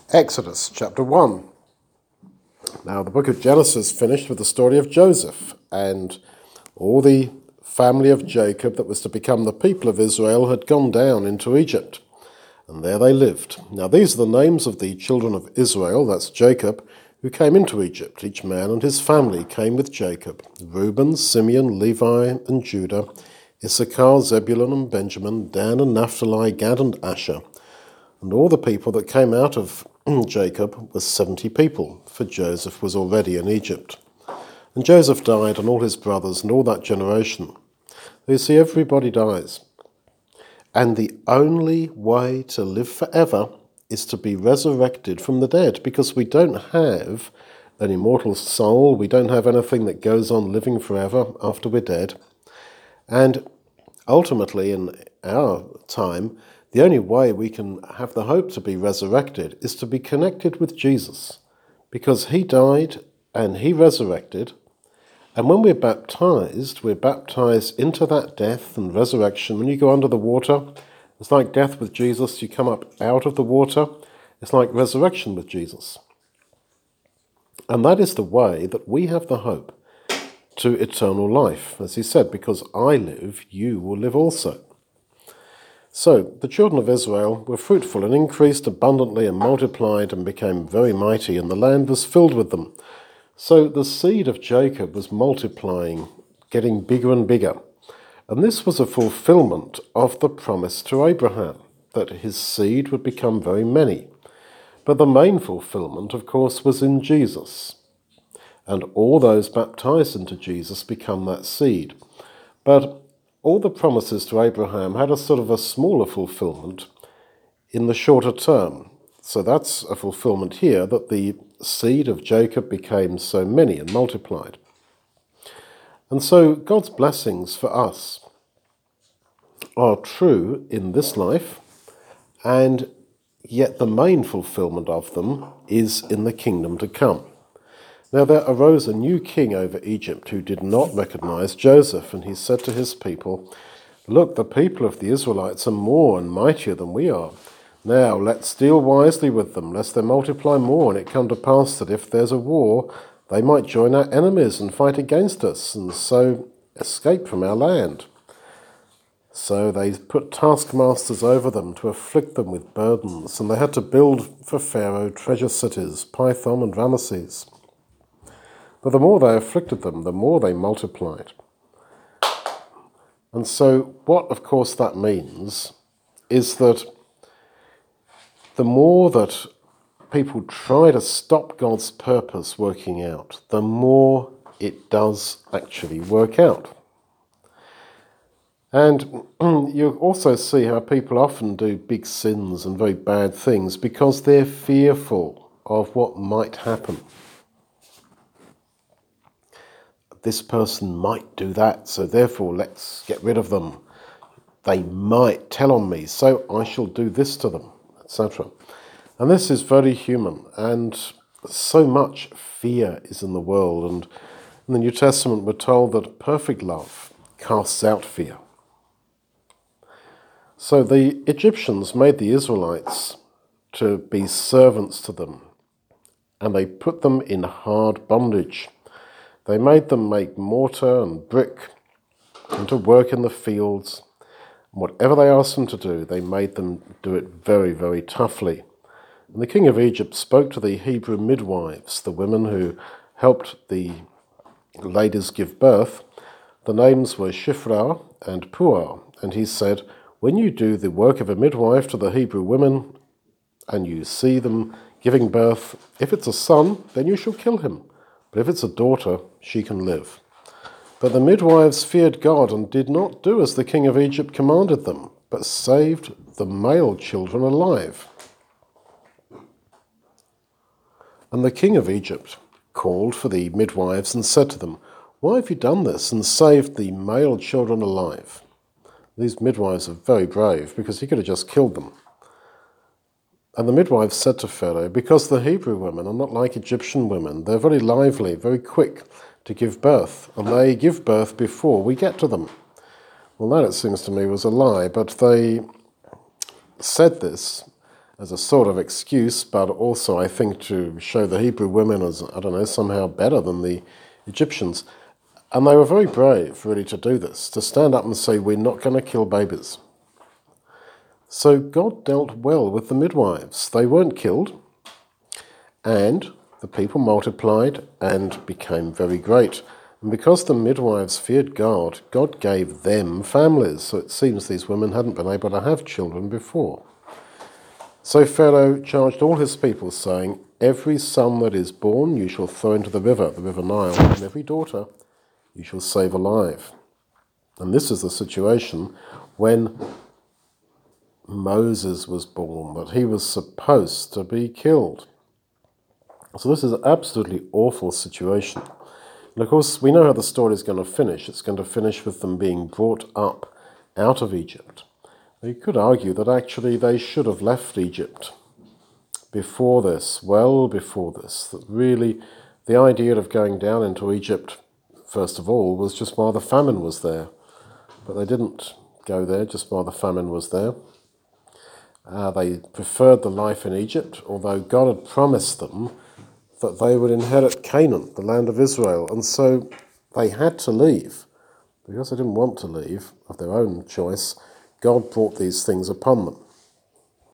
Exodus chapter 1. Now the book of Genesis finished with the story of Joseph and all the family of Jacob that was to become the people of Israel had gone down into Egypt, and there they lived. Now these are the names of the children of Israel, that's Jacob, who came into Egypt. Each man and his family came with Jacob: Reuben, Simeon, Levi, and Judah, Issachar, Zebulun, and Benjamin, Dan and Naphtali, Gad and Asher. And all the people that came out of Jacob was 70 people, for Joseph was already in Egypt. And Joseph died, and all his brothers, and all that generation. You see, everybody dies. And the only way to live forever is to be resurrected from the dead, because we don't have an immortal soul, we don't have anything that goes on living forever after we're dead. And ultimately, in our time, the only way we can have the hope to be resurrected is to be connected with Jesus, because he died and he resurrected. And when we're baptized into that death and resurrection. When you go under the water, it's like death with Jesus. You come up out of the water. It's like resurrection with Jesus. And that is the way that we have the hope to eternal life. As he said, because I live, you will live also. So the children of Israel were fruitful and increased abundantly and multiplied and became very mighty, and the land was filled with them. So the seed of Jacob was multiplying, getting bigger and bigger. And this was a fulfillment of the promise to Abraham, that his seed would become very many. But the main fulfillment, of course, was in Jesus. And all those baptized into Jesus become that seed. But all the promises to Abraham had a sort of a smaller fulfillment in the shorter term. So that's a fulfillment here, that the seed of Jacob became so many and multiplied. And so God's blessings for us are true in this life, and yet the main fulfillment of them is in the kingdom to come. Now there arose a new king over Egypt who did not recognize Joseph, and he said to his people, "Look, the people of the Israelites are more and mightier than we are. Now let's deal wisely with them, lest they multiply more, and it come to pass that if there's a war, they might join our enemies and fight against us, and so escape from our land." So they put taskmasters over them to afflict them with burdens, and they had to build for Pharaoh treasure cities, Pithom and Ramesses. But the more they afflicted them, the more they multiplied. And so what, of course, that means is that the more that people try to stop God's purpose working out, the more it does actually work out. And you also see how people often do big sins and very bad things because they're fearful of what might happen. This person might do that, so therefore let's get rid of them. They might tell on me, so I shall do this to them, etc. And this is very human, and so much fear is in the world. And in the New Testament we're told that perfect love casts out fear. So the Egyptians made the Israelites to be servants to them, and they put them in hard bondage. They made them make mortar and brick and to work in the fields. Whatever they asked them to do, they made them do it very, very toughly. And the king of Egypt spoke to the Hebrew midwives, the women who helped the ladies give birth. The names were Shiphrah and Puah. And he said, "When you do the work of a midwife to the Hebrew women, and you see them giving birth, if it's a son, then you shall kill him. But if it's a daughter, she can live." But the midwives feared God and did not do as the king of Egypt commanded them, but saved the male children alive. And the king of Egypt called for the midwives and said to them, "Why have you done this and saved the male children alive?" These midwives are very brave, because he could have just killed them. And the midwives said to Pharaoh, "Because the Hebrew women are not like Egyptian women. They're very lively, very quick to give birth, and they give birth before we get to them." Well, that, it seems to me, was a lie, but they said this, as a sort of excuse, but also I think to show the Hebrew women as, I don't know, somehow better than the Egyptians. And they were very brave, really, to do this, to stand up and say, we're not going to kill babies. So God dealt well with the midwives. They weren't killed, and the people multiplied and became very great. And because the midwives feared God, God gave them families. So it seems these women hadn't been able to have children before. So Pharaoh charged all his people, saying, every son that is born you shall throw into the river Nile, and every daughter you shall save alive. And this is the situation when Moses was born, that he was supposed to be killed. So this is an absolutely awful situation. And of course, we know how the story is going to finish. It's going to finish with them being brought up out of Egypt. You could argue that actually they should have left Egypt before this, well before this. That really the idea of going down into Egypt, first of all, was just while the famine was there. But they didn't go there just while the famine was there. They preferred the life in Egypt, although God had promised them that they would inherit Canaan, the land of Israel. And so they had to leave. Because they didn't want to leave of their own choice, God brought these things upon them.